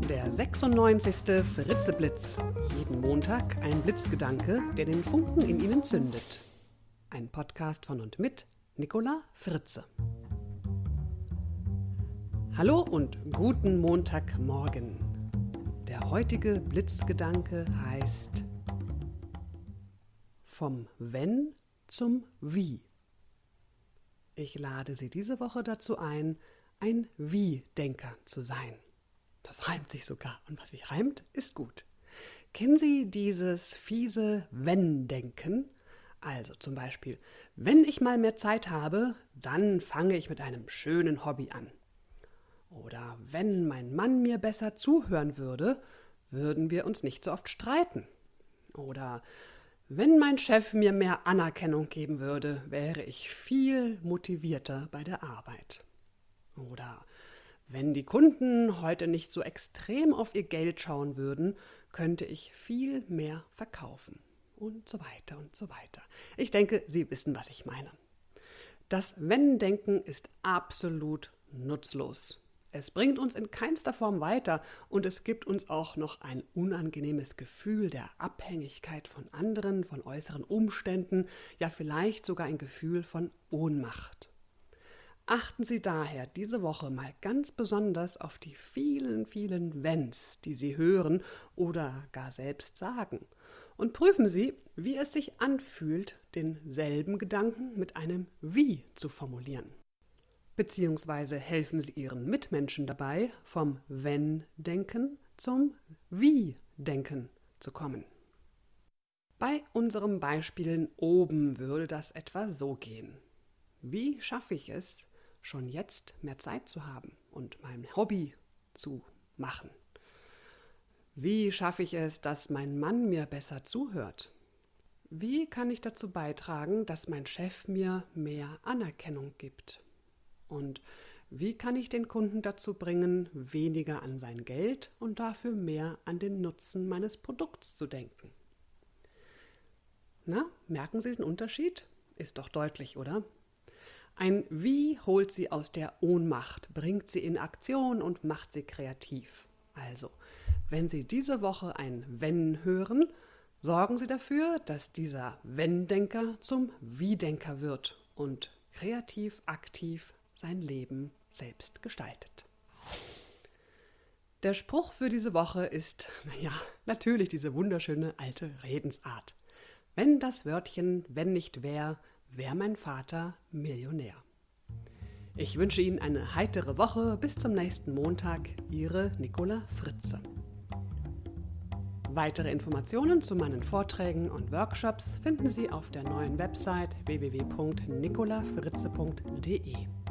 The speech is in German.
Der 96. Fritzeblitz. Jeden Montag ein Blitzgedanke, der den Funken in Ihnen zündet. Ein Podcast von und mit Nicola Fritze. Hallo und guten Montagmorgen. Der heutige Blitzgedanke heißt Vom Wenn zum Wie. Ich lade Sie diese Woche dazu ein Wie-Denker zu sein. Das reimt sich sogar. Und was sich reimt, ist gut. Kennen Sie dieses fiese Wenn-Denken? Also zum Beispiel, wenn ich mal mehr Zeit habe, dann fange ich mit einem schönen Hobby an. Oder wenn mein Mann mir besser zuhören würde, würden wir uns nicht so oft streiten. Oder wenn mein Chef mir mehr Anerkennung geben würde, wäre ich viel motivierter bei der Arbeit. Oder wenn die Kunden heute nicht so extrem auf ihr Geld schauen würden, könnte ich viel mehr verkaufen. Und so weiter und so weiter. Ich denke, Sie wissen, was ich meine. Das Wenn-Denken ist absolut nutzlos. Es bringt uns in keinster Form weiter und es gibt uns auch noch ein unangenehmes Gefühl der Abhängigkeit von anderen, von äußeren Umständen, ja vielleicht sogar ein Gefühl von Ohnmacht. Achten Sie daher diese Woche mal ganz besonders auf die vielen, vielen Wenns, die Sie hören oder gar selbst sagen. Und prüfen Sie, wie es sich anfühlt, denselben Gedanken mit einem Wie zu formulieren. Beziehungsweise helfen Sie Ihren Mitmenschen dabei, vom Wenn-Denken zum Wie-Denken zu kommen. Bei unseren Beispielen oben würde das etwa so gehen. Wie schaffe ich es, schon jetzt mehr Zeit zu haben und mein Hobby zu machen? Wie schaffe ich es, dass mein Mann mir besser zuhört? Wie kann ich dazu beitragen, dass mein Chef mir mehr Anerkennung gibt? Und wie kann ich den Kunden dazu bringen, weniger an sein Geld und dafür mehr an den Nutzen meines Produkts zu denken? Na, merken Sie den Unterschied? Ist doch deutlich, oder? Ein Wie holt Sie aus der Ohnmacht, bringt Sie in Aktion und macht Sie kreativ. Also, wenn Sie diese Woche ein Wenn hören, sorgen Sie dafür, dass dieser Wenn-Denker zum Wie-Denker wird und kreativ, aktiv sein Leben selbst gestaltet. Der Spruch für diese Woche ist, natürlich diese wunderschöne alte Redensart. Wenn das Wörtchen wenn nicht wär mein Vater Millionär. Ich wünsche Ihnen eine heitere Woche. Bis zum nächsten Montag. Ihre Nicola Fritze. Weitere Informationen zu meinen Vorträgen und Workshops finden Sie auf der neuen Website www.nicolafritze.de.